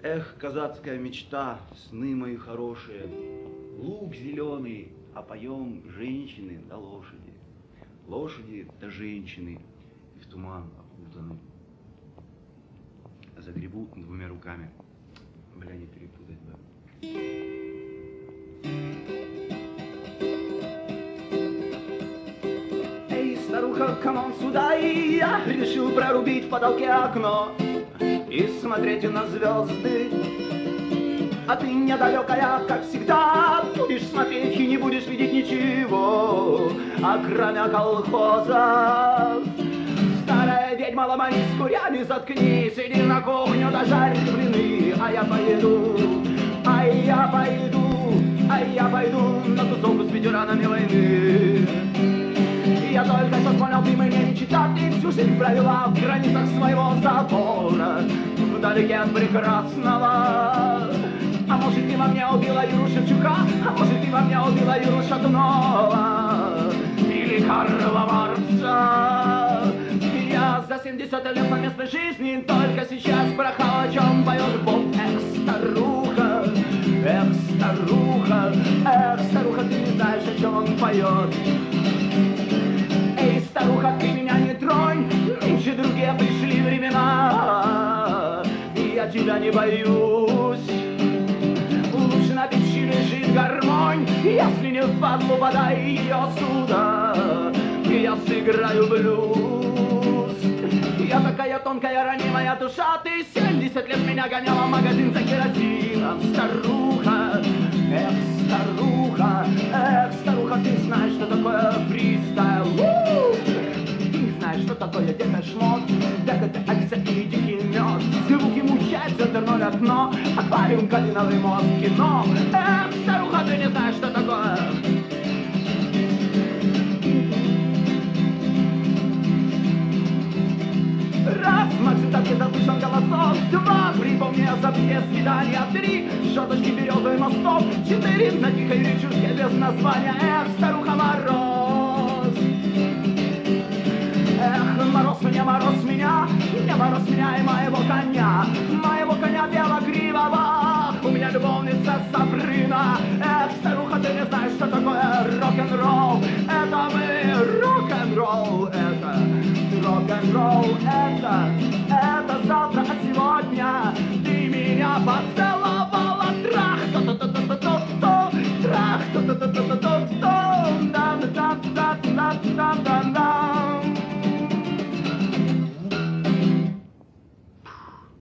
Эх, казацкая мечта, сны мои хорошие, луг зеленый, а поем женщины да лошади. Лошади да женщины, и в туман окутаны. Загребу двумя руками. Бля, не перепутать бы. Эй, старуха, камон сюда, и я решил прорубить в потолке окно и смотреть на звезды. А ты недалекая, как всегда, будешь смотреть и не будешь видеть ничего, а кроме колхоза. Старая ведьма, ломани с курями, заткнись, иди на кухню, дожарь блины, а я пойду, на тусовку с ветеранами войны. Я только что понял, ты мне не читал, ты всю жизнь провела в границах своего забора, вдалеке от прекрасного. А может, ты во мне убила Юру Шевчука, а может, ты во мне убила Юру Шатунова или Карла Маркса. Я за 70 лет совместной жизни только сейчас прохал, о чем поет Бог. Эх, старуха, ты не знаешь, о чем он поет. Эй, старуха, ты меня не тронь, нынче другие пришли времена, и я тебя не боюсь. Лучше на печи лежит гармонь, если не впадлу, подай ее сюда, и я сыграю блюз. Я такая тонкая, ранимая душа, ты 70 лет меня гоняла в магазин за керосином. Старуха, старуха, ты знаешь, что такое фристайл. Ты не знаешь, что такое депеш-мод, Декоте, Алиса и Дикий мед. Звуки мучают, центр 0 окно, аквариум, калиновый мост, кино. Старуха, ты не знаешь, что такое. Раз, Максим, так где-то слышал голосов. Два, припомни о забытие свидания. Три, щеточки березовый мостов. Четыре, на тихой речушке без названия. Эх, старуха Мороз. Эх, мороз меня и моего коня белогривого. У меня любовница Сабрина. Эх, старуха, ты не знаешь, что такое рок-н-ролл. Это мы, рок-н-ролл, это рок-н-ролл, это завтра, а сегодня ты меня поцелуй.